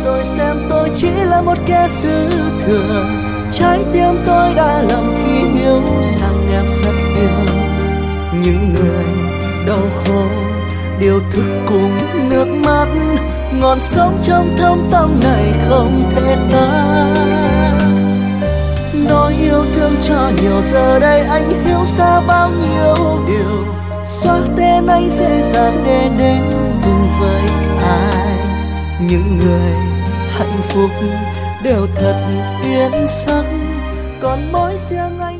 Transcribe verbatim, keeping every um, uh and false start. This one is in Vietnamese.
rồi xem tôi chỉ là một kẻ dư thừa. Trái tim tôi đã lầm khi yêu rằng em rất yêu. Những người đau khổ điều thức cùng nước mắt, ngọn sóng trong thâm tâm này không thể tan. Nói yêu thương cho nhiều, giờ đây anh hiểu ra bao nhiêu điều. Xóa tên anh dễ dàng để đến cùng với ai. Những người hạnh phúc đều thật biến sắc, còn mỗi riêng anh